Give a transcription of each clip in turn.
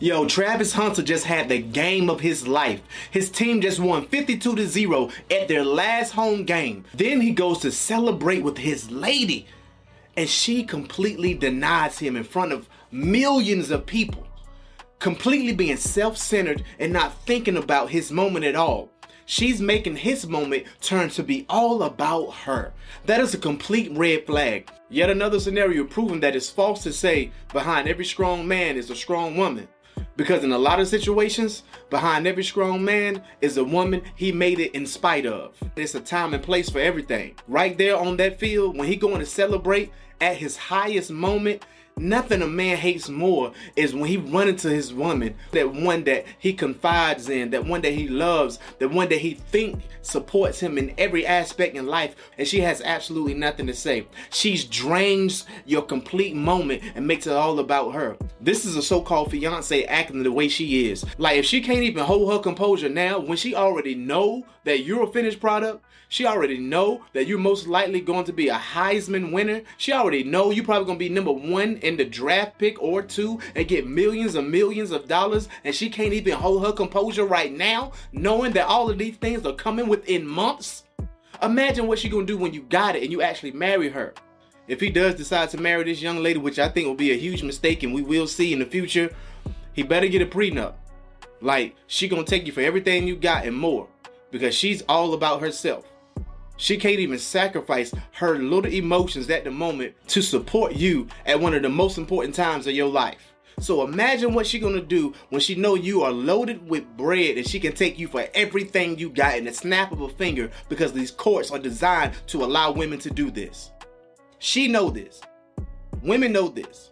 Yo, Travis Hunter just had the game of his life. His team just won 52-0 at their last home game. Then he goes to celebrate with his lady, and she completely denies him in front of millions of people, completely being self-centered and not thinking about his moment at all. She's making his moment turn to be all about her. That is a complete red flag. Yet another scenario proving that it's false to say behind every strong man is a strong woman. Because in a lot of situations, behind every strong man is a woman he made it in spite of. There's a time and place for everything. Right there on that field, when he going to celebrate at his highest moment, nothing a man hates more is when he run into his woman, that one that he confides in, that one that he loves, that one that he think supports him in every aspect in life, and she has absolutely nothing to say. She drains your complete moment and makes it all about her. This is a so-called fiance acting the way she is. Like, if she can't even hold her composure now, when she already know that you're a finished product, she already know that you're most likely going to be a Heisman winner. She already know you're probably going to be number 1 in the draft pick or 2 and get millions of dollars. And she can't even hold her composure right now, knowing that all of these things are coming within months. Imagine what she's going to do when you got it and you actually marry her. If he does decide to marry this young lady, which I think will be a huge mistake and we will see in the future, he better get a prenup. Like, she going to take you for everything you got and more, because she's all about herself. She can't even sacrifice her little emotions at the moment to support you at one of the most important times of your life. So imagine what she's going to do when she know you are loaded with bread and she can take you for everything you got in the snap of a finger, because these courts are designed to allow women to do this. She know this. Women know this.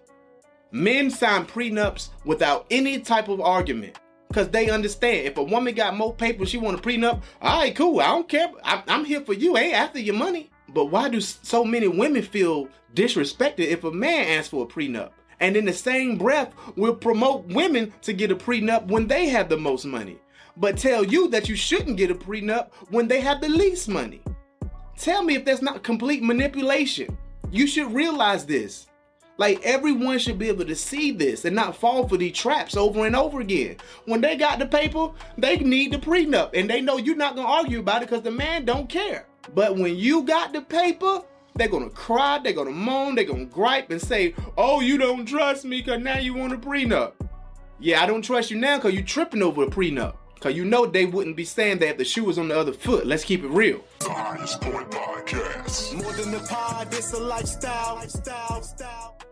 Men sign prenups without any type of argument, because they understand if a woman got more paper, she want a prenup, all right, cool, I don't care. I'm here for you, ain't after your money. But why do so many women feel disrespected if a man asks for a prenup? And in the same breath, we'll promote women to get a prenup when they have the most money, but tell you that you shouldn't get a prenup when they have the least money. Tell me if that's not complete manipulation. You should realize this. Like, everyone should be able to see this and not fall for these traps over and over again. When they got the paper, they need the prenup, and they know you're not going to argue about it because the man don't care. But when you got the paper, they're going to cry, they're going to moan, they're going to gripe and say, oh, you don't trust me because now you want a prenup. Yeah, I don't trust you now because you're tripping over a prenup. Because you know they wouldn't be saying that if the shoe was on the other foot. Let's keep it real. The Highest Point Podcast. More than the pod, it's a lifestyle.